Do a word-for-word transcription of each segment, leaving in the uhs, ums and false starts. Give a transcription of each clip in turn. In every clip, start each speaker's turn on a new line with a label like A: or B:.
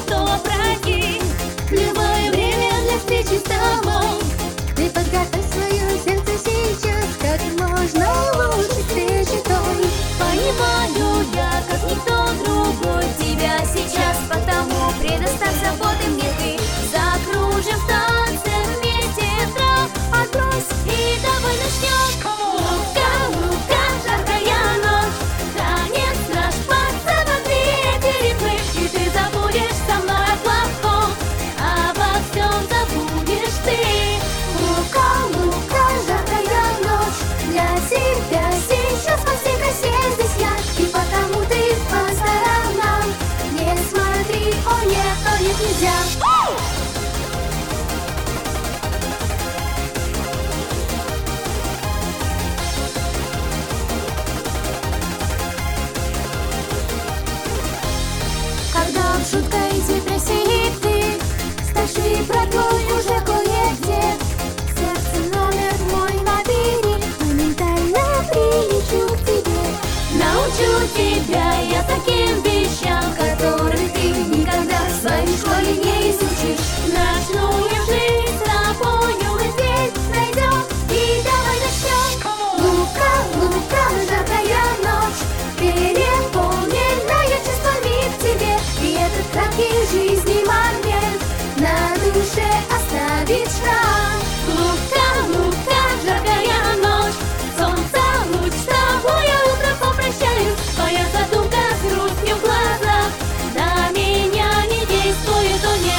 A: что пройти. Любое время для встречи с тобой.
B: Ты подготовь свое сердце сейчас, как можно лучше встречи той.
A: Понимаю я, как никто другой, тебя сейчас, потому предоставь заботы мне ты. Закружим в танце вместе трав, отбрось и давай начнем. Лука, лука, жаркая ночь, танец наш под заводы эти ритмы. И ты забудешь со мной о плохом, обо всем забудешь ты.
B: Лука, лука, жаркая ночь, для тебя сейчас по всей красе здесь я. И потому ты по сторонам не смотри, о нет, о нет, нельзя. Когда шуткой депрессии ты, старший братвой уже кое-где, сердце номер мой набери, моментально прилечу к тебе.
A: Научу тебя я таким вещам, которые ты никогда в своей школе не изучишь. Ночную жизнь с тобою мы здесь найдем, и давай начнем.
B: Лука, лука, жаркая ночь, переполненная чувствами к тебе. И этот краткий жизни момент на душе оставит шрам.
A: Лука, лука, жаркая ночь, солнце луч, с тобой я утром попрощаюсь. Твоя задумка с грустью в глазах на меня не действует, о нет.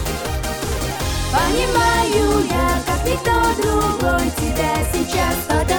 B: Понимаю я, как никто другой, тебя сейчас подо